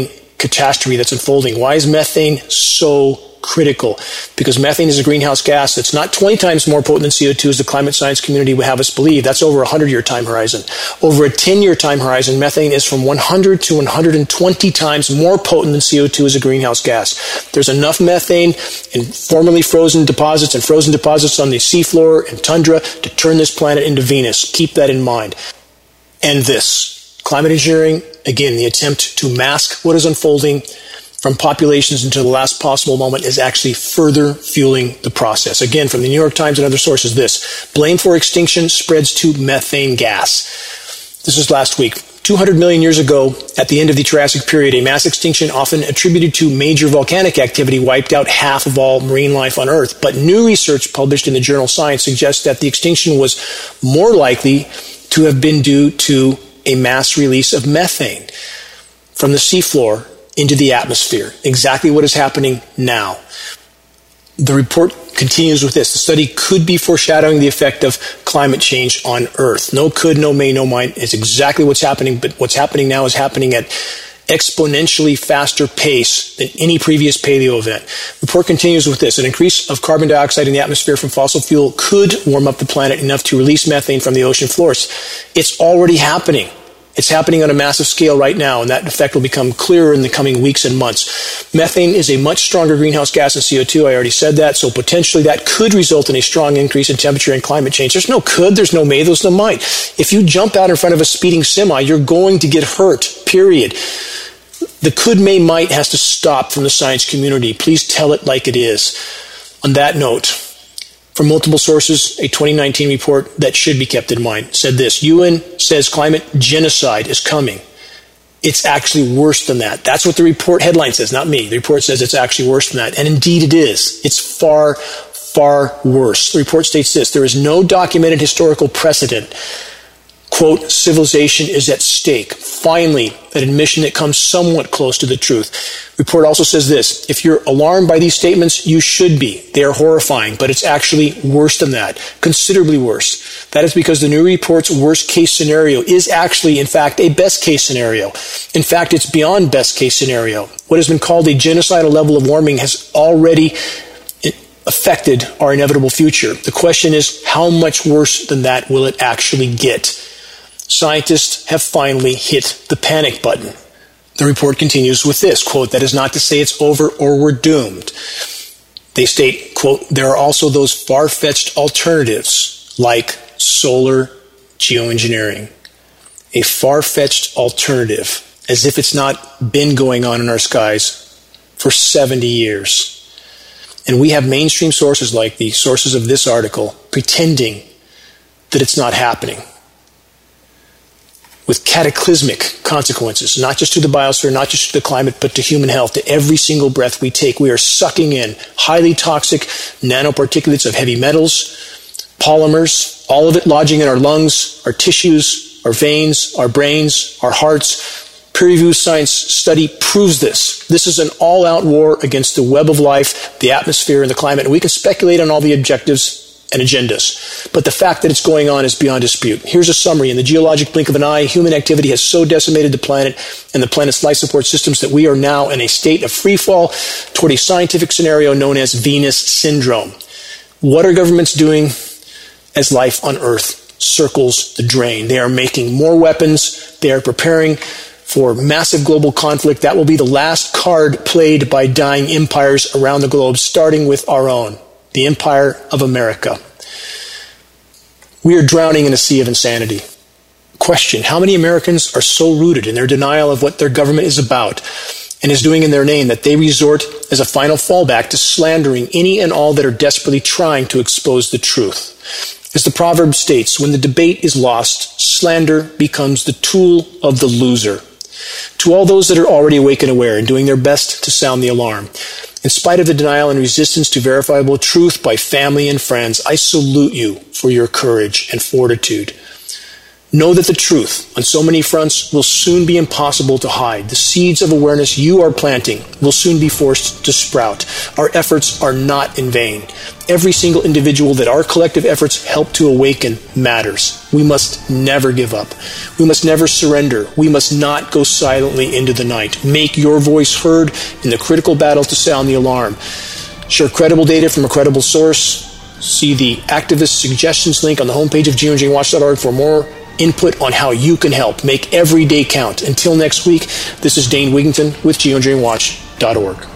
catastrophe that's unfolding. Why is methane so critical? Because methane is a greenhouse gas that's not 20 times more potent than CO2 as the climate science community would have us believe. That's over a 100-year time horizon. Over a 10-year time horizon, methane is from 100 to 120 times more potent than CO2 as a greenhouse gas. There's enough methane in formerly frozen deposits and frozen deposits on the seafloor and tundra to turn this planet into Venus. Keep that in mind. And this, climate engineering, again, the attempt to mask what is unfolding from populations until the last possible moment, is actually further fueling the process. Again, from the New York Times and other sources, this: blame for extinction spreads to methane gas. This is last week. 200 million years ago, at the end of the Jurassic period, a mass extinction often attributed to major volcanic activity wiped out half of all marine life on Earth. But new research published in the journal Science suggests that the extinction was more likely to have been due to a mass release of methane from the seafloor into the atmosphere. Exactly what is happening now. The report continues with this: the study could be foreshadowing the effect of climate change on Earth. No could, no may, no might. It's exactly what's happening, but what's happening now is happening at exponentially faster pace than any previous paleo event. The report continues with this: an increase of carbon dioxide in the atmosphere from fossil fuel could warm up the planet enough to release methane from the ocean floors. It's already happening. It's happening on a massive scale right now, and that effect will become clearer in the coming weeks and months. Methane is a much stronger greenhouse gas than CO2. I already said that, so potentially that could result in a strong increase in temperature and climate change. There's no could, there's no may, there's no might. If you jump out in front of a speeding semi, you're going to get hurt, period. The could, may, might has to stop from the science community. Please tell it like it is. On that note, from multiple sources, a 2019 report that should be kept in mind said this: UN says climate genocide is coming. It's actually worse than that. That's what the report headline says, not me. The report says it's actually worse than that. And indeed it is. It's far, far worse. The report states this: there is no documented historical precedent. Quote, civilization is at stake. Finally, an admission that comes somewhat close to the truth. The report also says this: if you're alarmed by these statements, you should be. They are horrifying, but it's actually worse than that. Considerably worse. That is because the new report's worst case scenario is actually, in fact, a best case scenario. In fact, it's beyond best case scenario. What has been called a genocidal level of warming has already affected our inevitable future. The question is, how much worse than that will it actually get? Scientists have finally hit the panic button. The report continues with this, quote, that is not to say it's over or we're doomed. They state, quote, there are also those far-fetched alternatives like solar geoengineering. A far-fetched alternative, as if it's not been going on in our skies for 70 years. And we have mainstream sources like the sources of this article pretending that it's not happening, with cataclysmic consequences, not just to the biosphere, not just to the climate, but to human health. To every single breath we take, we are sucking in highly toxic nanoparticulates of heavy metals, polymers, all of it lodging in our lungs, our tissues, our veins, our brains, our hearts. Peer-reviewed science study proves this. This is an all-out war against the web of life, the atmosphere, and the climate. And we can speculate on all the objectives and agendas, but the fact that it's going on is beyond dispute. Here's a summary. In the geologic blink of an eye, human activity has so decimated the planet and the planet's life support systems that we are now in a state of free fall toward a scientific scenario known as Venus syndrome. What are governments doing as life on Earth circles the drain? They are making more weapons. They are preparing for massive global conflict. That will be the last card played by dying empires around the globe, starting with our own, the Empire of America. We are drowning in a sea of insanity. Question: how many Americans are so rooted in their denial of what their government is about and is doing in their name that they resort as a final fallback to slandering any and all that are desperately trying to expose the truth? As the proverb states, when the debate is lost, slander becomes the tool of the loser. To all those that are already awake and aware and doing their best to sound the alarm, in spite of the denial and resistance to verifiable truth by family and friends, I salute you for your courage and fortitude. Know that the truth on so many fronts will soon be impossible to hide. The seeds of awareness you are planting will soon be forced to sprout. Our efforts are not in vain. Every single individual that our collective efforts help to awaken matters. We must never give up. We must never surrender. We must not go silently into the night. Make your voice heard in the critical battle to sound the alarm. Share credible data from a credible source. See the activist suggestions link on the homepage of geoengineeringwatch.org for more input on how you can help. Make every day count. Until next week, this is Dane Wigington with geoengineeringwatch.org.